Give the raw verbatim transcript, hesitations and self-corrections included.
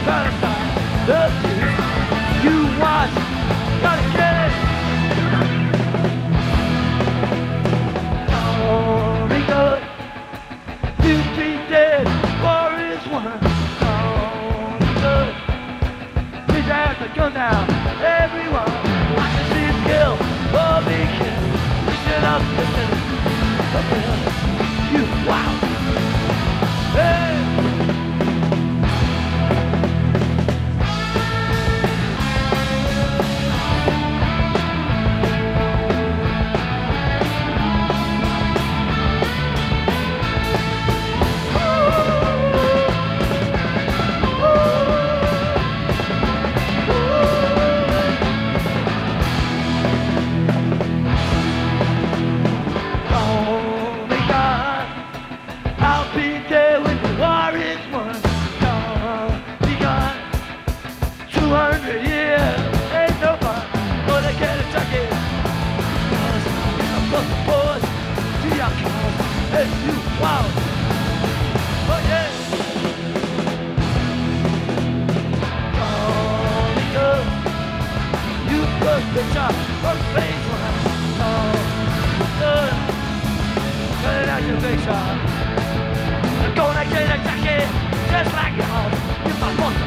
Palestine, the Jews. You watch, gotta get it. Oh, be good. You be dead, war is won. Oh, be good. Please have the gun down, everyone. I can see it kill, or be killed. Listen up, listen. You wow. Hey. Hey, you, wow. Oh, yeah. Johnny Good, you put the shot on the face one. Oh, good. Cut it out your face, shot. I'm gonna get a jacket just like yours. You're my